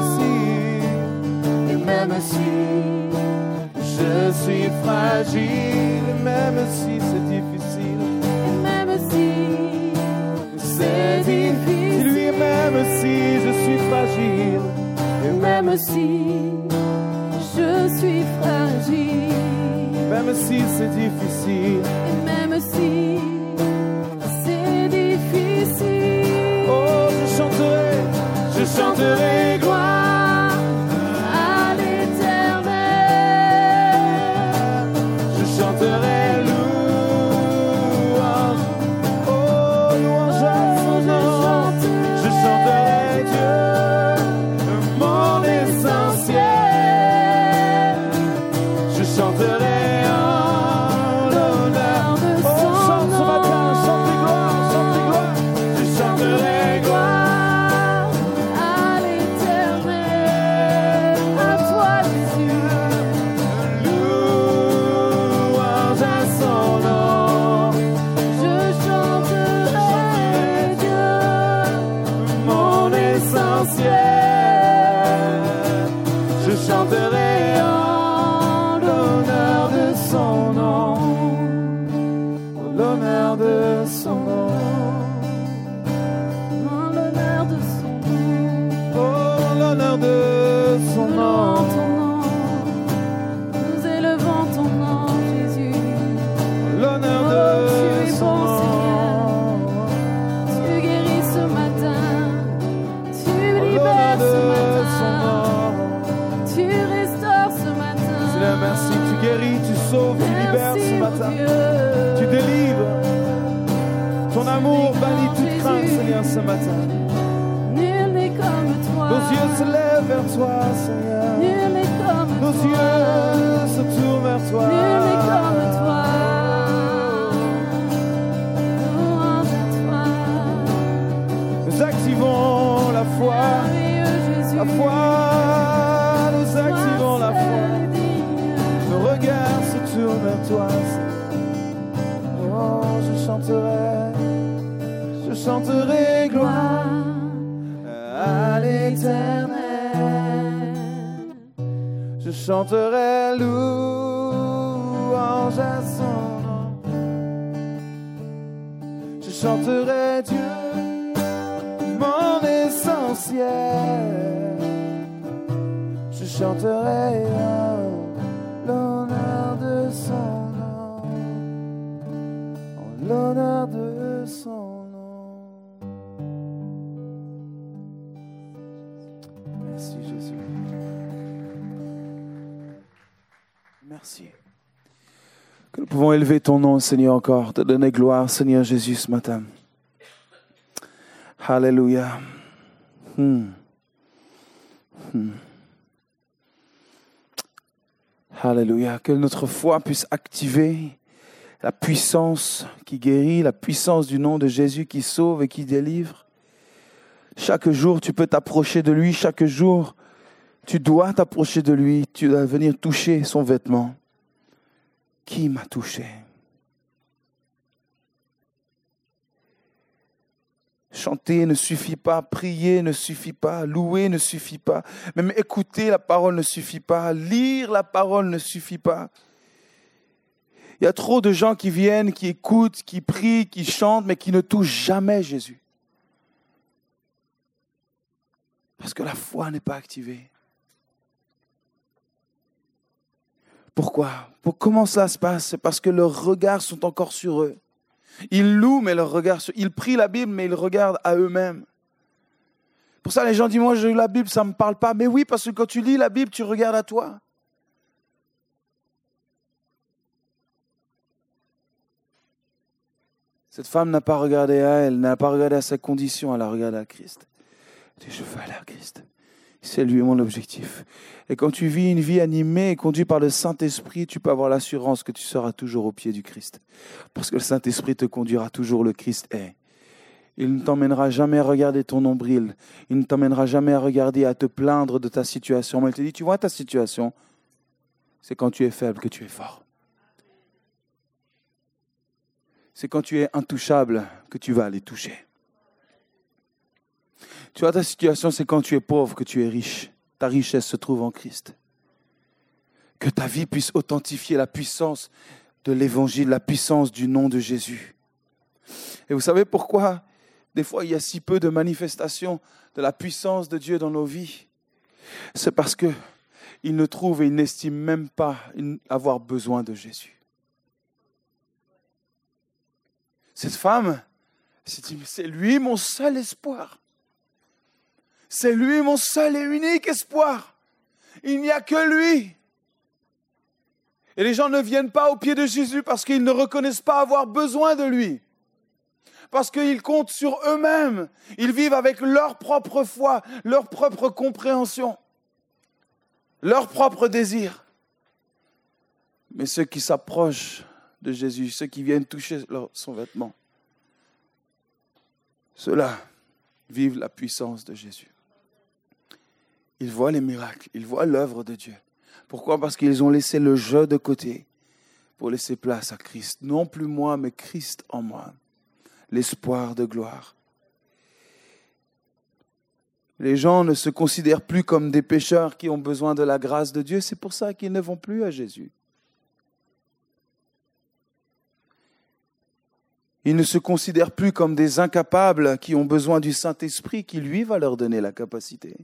Et même si je suis fragile, et même si c'est difficile, Et même si c'est difficile, lui, même si je suis fragile, Et même si je suis fragile, même si c'est difficile, et même si c'est difficile, oh, je chanterai gloire à l'Éternel. Je chanterai louange, oh, louange à son nom. Je chanterai Dieu, mon essentiel. Je chanterai en l'honneur de son nom. Chante ce matin, chante tes gloires, chante tes gloires. Je chanterai gloire À l'Éternel, à toi Jésus, louange à son nom. je chanterai Dieu, Mon essentiel, je chanterai en l'honneur de son nom, en l'honneur de son nom, en l'honneur de son nom, en l'honneur de son nous nom, louons ton nom, nous élevons ton nom Jésus, l'honneur Oh, de tu es son bon, nom, tu guéris ce matin, tu en libères l'honneur ce de son matin, nom. tu restaures ce matin. Seigneur, merci, tu guéris, tu sauves, tu libères Merci, ce mon matin, Dieu. tu délivres. Ton amour bannit toute Jésus. crainte, Seigneur, ce matin. Nul n'est comme toi. Nos yeux se lèvent vers toi, Seigneur. Nul n'est comme Nos toi. yeux se tournent vers toi. Nul n'est comme toi. Louange à toi. Nous activons la foi. Merveilleux Jésus. La foi, nous activons la foi. Seul est digne. Nos regards se tournent vers toi. Oh, je chanterai gloire à l'Éternel. Je chanterai louange à son nom. Je chanterai Dieu, mon essentiel. Je chanterai en l'honneur de son nom, en l'honneur de son nom. Merci Jésus. Merci. Que nous pouvons élever ton nom, Seigneur, encore, te donner gloire, Seigneur Jésus, ce matin. Alléluia. Alléluia. Que notre foi puisse activer la puissance qui guérit, la puissance du nom de Jésus qui sauve et qui délivre. Chaque jour, tu peux t'approcher de lui. Chaque jour, tu dois t'approcher de lui. Tu dois venir toucher son vêtement. Qui m'a touché? Chanter ne suffit pas, prier ne suffit pas, louer ne suffit pas, même écouter la parole ne suffit pas, lire la parole ne suffit pas. Il y a trop de gens qui viennent, qui écoutent, qui prient, qui chantent, mais qui ne touchent jamais Jésus. Parce que la foi n'est pas activée. Pourquoi? Comment cela se passe? C'est parce que leurs regards sont encore sur eux. Ils louent, mais leurs regards sur eux. Ils prient la Bible, mais ils regardent à eux-mêmes. Pour ça, les gens disent, moi, j'ai lu la Bible, ça ne me parle pas. Mais oui, parce que quand tu lis la Bible, tu regardes à toi. Cette femme n'a pas regardé à elle, n'a pas regardé à sa condition, elle a regardé à Christ. Elle dit, je veux aller à Christ. C'est lui mon objectif. Et quand tu vis une vie animée et conduite par le Saint-Esprit, tu peux avoir l'assurance que tu seras toujours au pied du Christ. Parce que le Saint-Esprit te conduira toujours, le Christ est. Il ne t'emmènera jamais à regarder ton nombril. Il ne t'emmènera jamais à regarder, à te plaindre de ta situation. Mais il te dit, tu vois ta situation, c'est quand tu es faible que tu es fort. C'est quand tu es intouchable que tu vas aller toucher. Tu vois, ta situation, c'est quand tu es pauvre que tu es riche. Ta richesse se trouve en Christ. Que ta vie puisse authentifier la puissance de l'évangile, la puissance du nom de Jésus. Et vous savez pourquoi des fois il y a si peu de manifestations de la puissance de Dieu dans nos vies, c'est parce qu'ils ne trouvent et ils n'estiment même pas avoir besoin de Jésus. Cette femme s'est dit, c'est lui mon seul espoir. C'est lui mon seul et unique espoir. Il n'y a que lui. Et les gens ne viennent pas aux pieds de Jésus parce qu'ils ne reconnaissent pas avoir besoin de lui. Parce qu'ils comptent sur eux-mêmes. Ils vivent avec leur propre foi, leur propre compréhension, leur propre désir. Mais ceux qui s'approchent de Jésus, ceux qui viennent toucher son vêtement, ceux-là vivent la puissance de Jésus. Ils voient les miracles, ils voient l'œuvre de Dieu. Pourquoi ? Parce qu'ils ont laissé le jeu de côté pour laisser place à Christ. Non plus moi, mais Christ en moi. L'espoir de gloire. Les gens ne se considèrent plus comme des pécheurs qui ont besoin de la grâce de Dieu. C'est pour ça qu'ils ne vont plus à Jésus. Ils ne se considèrent plus comme des incapables qui ont besoin du Saint-Esprit qui, lui, va leur donner la capacité.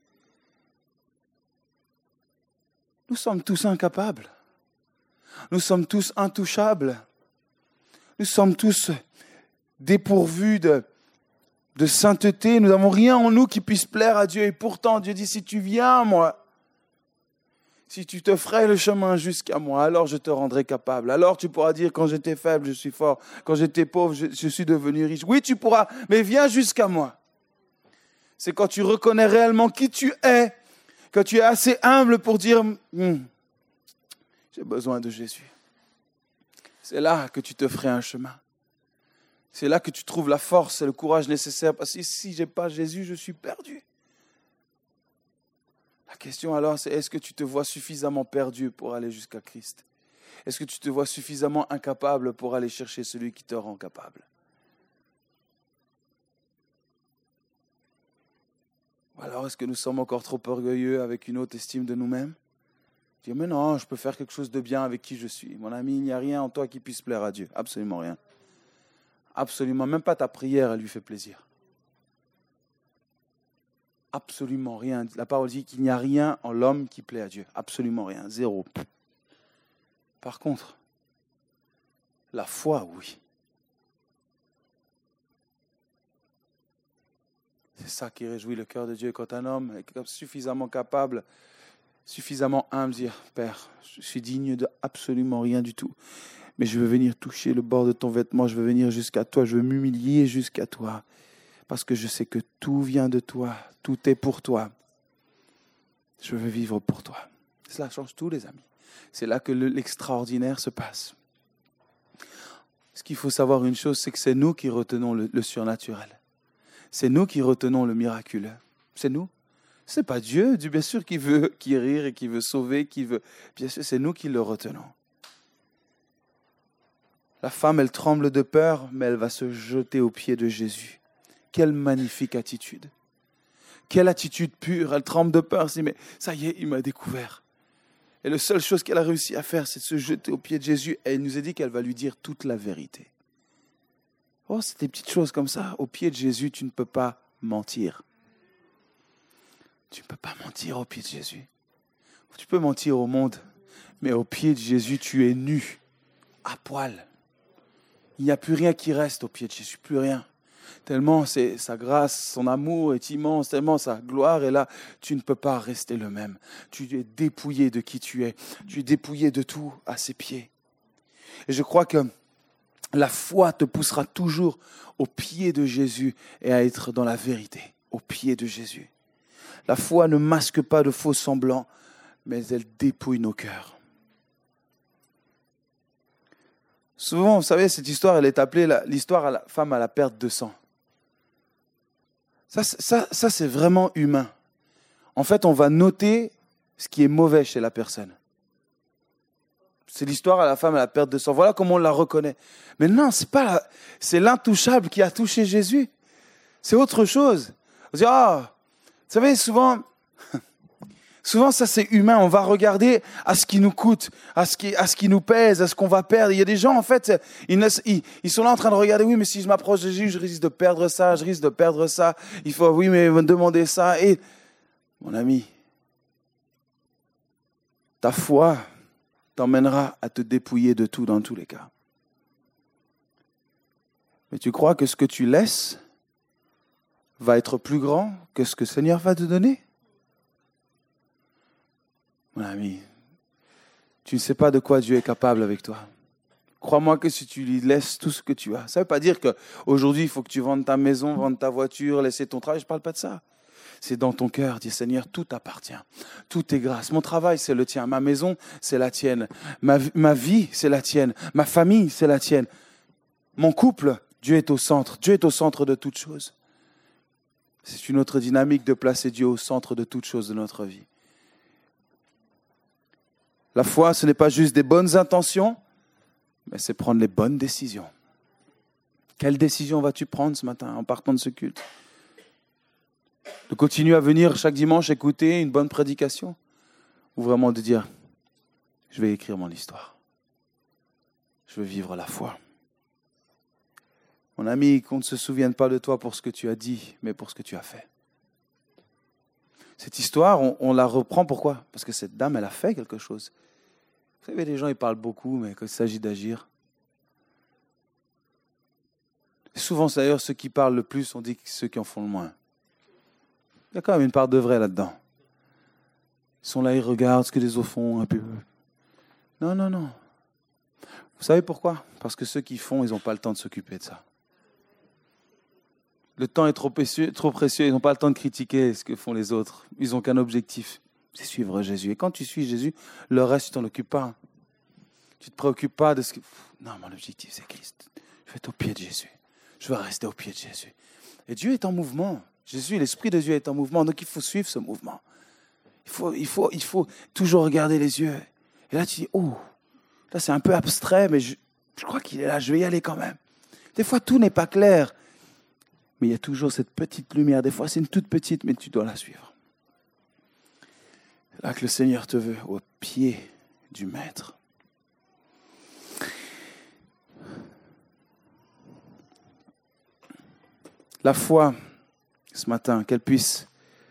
Nous sommes tous incapables. Nous sommes tous intouchables. Nous sommes tous dépourvus de sainteté. Nous n'avons rien en nous qui puisse plaire à Dieu. Et pourtant, Dieu dit, si tu viens à moi, si tu te ferais le chemin jusqu'à moi, alors je te rendrai capable. Alors tu pourras dire, quand j'étais faible, je suis fort. Quand j'étais pauvre, je suis devenu riche. Oui, tu pourras, mais viens jusqu'à moi. C'est quand tu reconnais réellement qui tu es, que tu es assez humble pour dire, j'ai besoin de Jésus. C'est là que tu te ferais un chemin. C'est là que tu trouves la force et le courage nécessaires. Parce que si je n'ai pas Jésus, je suis perdu. La question alors, c'est est-ce que tu te vois suffisamment perdu pour aller jusqu'à Christ ? Est-ce que tu te vois suffisamment incapable pour aller chercher celui qui te rend capable ? Ou alors est-ce que nous sommes encore trop orgueilleux avec une haute estime de nous-mêmes ? Dire, mais non, je peux faire quelque chose de bien avec qui je suis. Mon ami, il n'y a rien en toi qui puisse plaire à Dieu. Absolument rien. Absolument, même pas ta prière, elle lui fait plaisir. Absolument rien. La parole dit qu'il n'y a rien en l'homme qui plaît à Dieu. Absolument rien, zéro. Par contre, la foi, oui. C'est ça qui réjouit le cœur de Dieu. Quand un homme est suffisamment capable, suffisamment humble, dire, Père, je suis digne de absolument rien du tout. Mais je veux venir toucher le bord de ton vêtement, je veux venir jusqu'à toi, je veux m'humilier jusqu'à toi. Parce que je sais que tout vient de toi, tout est pour toi. Je veux vivre pour toi. Cela change tout, les amis. C'est là que l'extraordinaire se passe. Ce qu'il faut savoir une chose, c'est que c'est nous qui retenons le surnaturel. C'est nous qui retenons le miraculeux. C'est nous. C'est pas Dieu. Dieu, bien sûr, qui veut guérir et qui veut sauver, bien sûr, c'est nous qui le retenons. La femme, elle tremble de peur, mais elle va se jeter aux pieds de Jésus. Quelle magnifique attitude. Quelle attitude pure. Elle tremble de peur. Elle se dit, mais ça y est, il m'a découvert. Et la seule chose qu'elle a réussi à faire, c'est de se jeter aux pieds de Jésus. Et elle nous a dit qu'elle va lui dire toute la vérité. Oh, c'est des petites choses comme ça. Au pied de Jésus, tu ne peux pas mentir. Tu ne peux pas mentir au pied de Jésus. Tu peux mentir au monde, mais au pied de Jésus, tu es nu, à poil. Il n'y a plus rien qui reste au pied de Jésus, plus rien. Tellement sa grâce, son amour est immense, tellement sa gloire est là, tu ne peux pas rester le même. Tu es dépouillé de qui tu es, tu es dépouillé de tout à ses pieds. Et je crois que la foi te poussera toujours au pied de Jésus et à être dans la vérité, au pied de Jésus. La foi ne masque pas de faux semblants, mais elle dépouille nos cœurs. Souvent, vous savez, cette histoire, elle est appelée l'histoire à la femme à la perte de sang. Ça, c'est vraiment humain. En fait, on va noter ce qui est mauvais chez la personne. C'est l'histoire à la femme à la perte de sang. Voilà comment on la reconnaît. Mais non, c'est l'intouchable qui a touché Jésus. C'est autre chose. Vous dites, vous savez, souvent, Souvent, ça c'est humain. On va regarder à ce qui nous coûte, à ce qui nous pèse, à ce qu'on va perdre. Il y a des gens, en fait, ils sont là en train de regarder. Oui, mais si je m'approche de Jésus, je risque de perdre ça, je risque de perdre ça. Il faut, oui, mais me demander ça. Et, mon ami, ta foi t'emmènera à te dépouiller de tout dans tous les cas. Mais tu crois que ce que tu laisses va être plus grand que ce que le Seigneur va te donner? Mon ami, tu ne sais pas de quoi Dieu est capable avec toi. Crois-moi que si tu lui laisses tout ce que tu as, ça ne veut pas dire qu'aujourd'hui, il faut que tu vendes ta maison, vendes ta voiture, laisser ton travail. Je ne parle pas de ça. C'est dans ton cœur, dis Seigneur, tout t'appartient. Tout est grâce. Mon travail, c'est le tien. Ma maison, c'est la tienne. Ma vie, c'est la tienne. Ma famille, c'est la tienne. Mon couple, Dieu est au centre. Dieu est au centre de toutes choses. C'est une autre dynamique de placer Dieu au centre de toutes choses de notre vie. La foi, ce n'est pas juste des bonnes intentions, mais c'est prendre les bonnes décisions. Quelle décision vas-tu prendre ce matin en partant de ce culte? De continuer à venir chaque dimanche écouter une bonne prédication? Ou vraiment de dire, je vais écrire mon histoire. Je veux vivre la foi. Mon ami, qu'on ne se souvienne pas de toi pour ce que tu as dit, mais pour ce que tu as fait. Cette histoire, on la reprend, pourquoi? Parce que cette dame, elle a fait quelque chose. Vous savez, les gens, ils parlent beaucoup, mais quand il s'agit d'agir. Et souvent, d'ailleurs, ceux qui parlent le plus, on dit que ceux qui en font le moins. Il y a quand même une part de vrai là-dedans. Ils sont là, ils regardent ce que les autres font un peu. Non, non, non. Vous savez pourquoi? Parce que ceux qui font, ils n'ont pas le temps de s'occuper de ça. Le temps est trop précieux, ils n'ont pas le temps de critiquer ce que font les autres. Ils n'ont qu'un objectif, c'est suivre Jésus. Et quand tu suis Jésus, le reste, tu ne t'en occupes pas. Tu ne te préoccupes pas de ce que... Non, mon objectif, c'est Christ. Je vais être au pied de Jésus. Je veux rester au pied de Jésus. Et Dieu est en mouvement. Jésus, l'Esprit de Dieu est en mouvement. Donc, il faut suivre ce mouvement. Il faut toujours regarder les yeux. Et là, tu dis, oh, là, c'est un peu abstrait, mais je crois qu'il est là. Je vais y aller quand même. Des fois, tout n'est pas clair. Mais il y a toujours cette petite lumière. Des fois, c'est une toute petite, mais tu dois la suivre. C'est là que le Seigneur te veut, au pied du Maître. La foi, ce matin, qu'elle puisse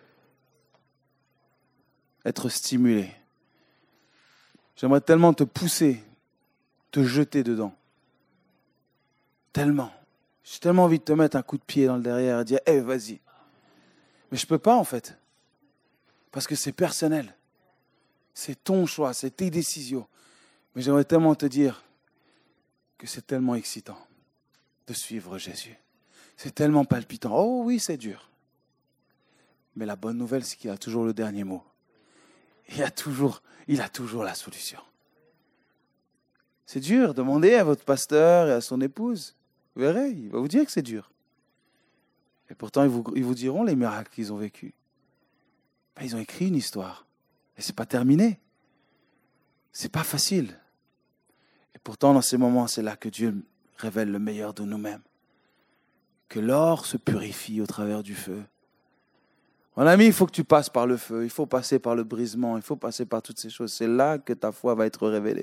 être stimulée. J'aimerais tellement te pousser, te jeter dedans. Tellement. J'ai tellement envie de te mettre un coup de pied dans le derrière et dire, hey, vas-y. Mais je ne peux pas, en fait. Parce que c'est personnel. C'est ton choix, c'est tes décisions. Mais j'aimerais tellement te dire que c'est tellement excitant de suivre Jésus. C'est tellement palpitant. Oh oui, c'est dur. Mais la bonne nouvelle, c'est qu'il a toujours le dernier mot. Il a toujours la solution. C'est dur. Demandez à votre pasteur et à son épouse. Vous verrez, il va vous dire que c'est dur. Et pourtant, ils vous diront les miracles qu'ils ont vécus. Ben, ils ont écrit une histoire. Et ce n'est pas terminé. Ce n'est pas facile. Et pourtant, dans ces moments, c'est là que Dieu révèle le meilleur de nous-mêmes. Que l'or se purifie au travers du feu. Mon ami, il faut que tu passes par le feu. Il faut passer par le brisement. Il faut passer par toutes ces choses. C'est là que ta foi va être révélée.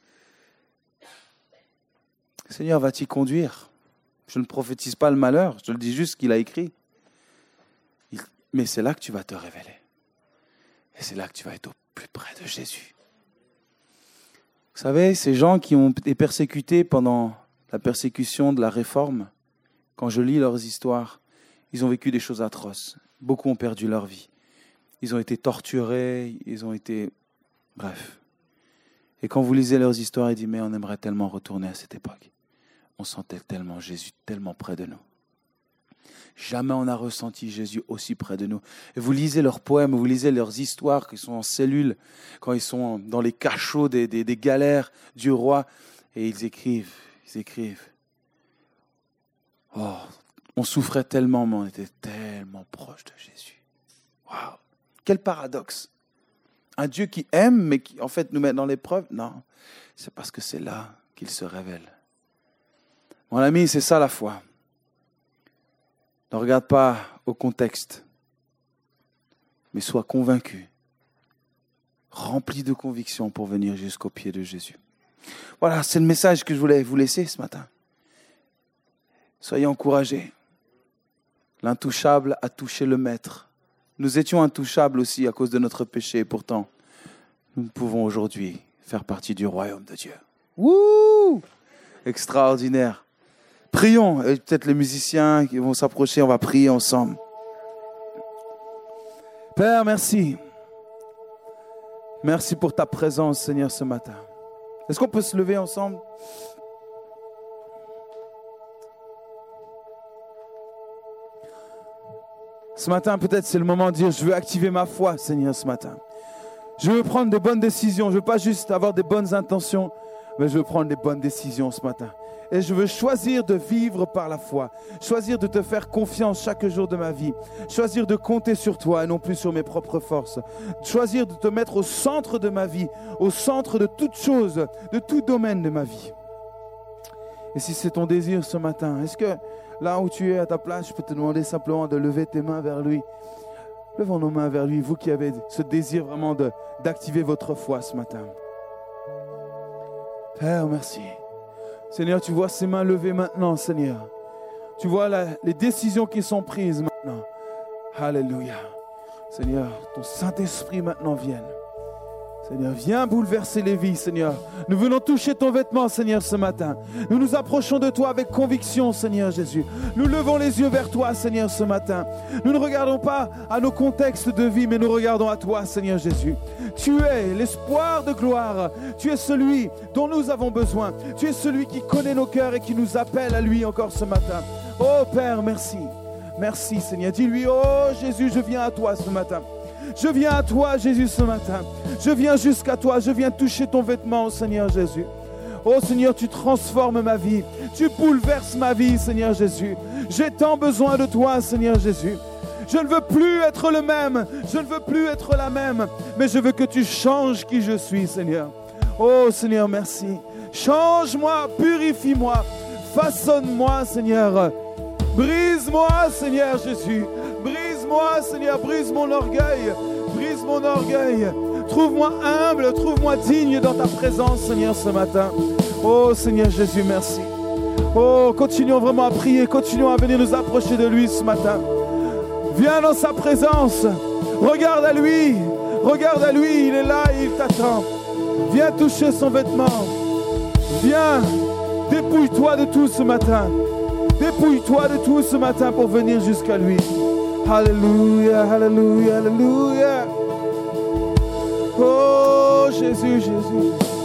Le Seigneur va t'y conduire. Je ne prophétise pas le malheur, je te le dis juste ce qu'il a écrit. Mais c'est là que tu vas te révéler. Et c'est là que tu vas être au plus près de Jésus. Vous savez, ces gens qui ont été persécutés pendant la persécution de la Réforme, quand je lis leurs histoires, ils ont vécu des choses atroces. Beaucoup ont perdu leur vie. Ils ont été torturés, ils ont été... Bref. Et quand vous lisez leurs histoires, ils disent, mais on aimerait tellement retourner à cette époque. On sentait tellement Jésus, tellement près de nous. Jamais on n'a ressenti Jésus aussi près de nous. Et vous lisez leurs poèmes, vous lisez leurs histoires qui sont en cellules, quand ils sont dans les cachots des galères du roi, et ils écrivent. Oh, on souffrait tellement, mais on était tellement proche de Jésus. Waouh, quel paradoxe. Un Dieu qui aime, mais qui en fait nous met dans l'épreuve. Non, c'est parce que c'est là qu'il se révèle. Mon ami, c'est ça la foi. Ne regarde pas au contexte, mais sois convaincu remplis de conviction pour venir jusqu'au pied de Jésus. Voilà, c'est le message que je voulais vous laisser ce matin. Soyez encouragés. L'intouchable a touché le Maître. Nous étions intouchables aussi à cause de notre péché, et pourtant, nous pouvons aujourd'hui faire partie du royaume de Dieu. Wouh! Extraordinaire. Prions, et peut-être les musiciens qui vont s'approcher, on va prier ensemble. Père, merci. Merci pour ta présence, Seigneur, ce matin. Est-ce qu'on peut se lever ensemble? Ce matin, peut-être c'est le moment de dire, je veux activer ma foi, Seigneur, ce matin. Je veux prendre des bonnes décisions. Je ne veux pas juste avoir des bonnes intentions, mais je veux prendre des bonnes décisions ce matin. Et je veux choisir de vivre par la foi. Choisir de te faire confiance chaque jour de ma vie. Choisir de compter sur toi et non plus sur mes propres forces. Choisir de te mettre au centre de ma vie, au centre de toute chose, de tout domaine de ma vie. Et si c'est ton désir ce matin, est-ce que là où tu es à ta place, je peux te demander simplement de lever tes mains vers lui. Levons nos mains vers lui, vous qui avez ce désir vraiment d'activer votre foi ce matin. Père, merci. Seigneur, tu vois ces mains levées maintenant, Seigneur. Tu vois les décisions qui sont prises maintenant. Alléluia. Seigneur, ton Saint-Esprit maintenant vienne. Seigneur, viens bouleverser les vies, Seigneur. Nous venons toucher ton vêtement, Seigneur, ce matin. Nous nous approchons de toi avec conviction, Seigneur Jésus. Nous levons les yeux vers toi, Seigneur, ce matin. Nous ne regardons pas à nos contextes de vie, mais nous regardons à toi, Seigneur Jésus. Tu es l'espoir de gloire. Tu es celui dont nous avons besoin. Tu es celui qui connaît nos cœurs et qui nous appelle à lui encore ce matin. Oh Père, merci. Merci, Seigneur. Dis-lui, oh Jésus, je viens à toi ce matin. Je viens à toi, Jésus, ce matin. Je viens jusqu'à toi. Je viens toucher ton vêtement, Seigneur Jésus. Oh Seigneur, tu transformes ma vie. Tu bouleverses ma vie, Seigneur Jésus. J'ai tant besoin de toi, Seigneur Jésus. Je ne veux plus être le même. Je ne veux plus être la même. Mais je veux que tu changes qui je suis, Seigneur. Oh Seigneur, merci. Change-moi, purifie-moi. Façonne-moi, Seigneur. Brise-moi, Seigneur Jésus. Brise-moi, Seigneur, brise mon orgueil. Brise mon orgueil. Trouve-moi humble, trouve-moi digne dans ta présence, Seigneur, ce matin. Oh, Seigneur Jésus, merci. Oh, continuons vraiment à prier. Continuons à venir nous approcher de lui ce matin. Viens dans sa présence. Regarde à lui. Regarde à lui. Il est là et il t'attend. Viens toucher son vêtement. Viens. Dépouille-toi de tout ce matin. Dépouille-toi de tout ce matin pour venir jusqu'à lui. Alléluia, alléluia, alléluia. Oh Jésus, Jésus.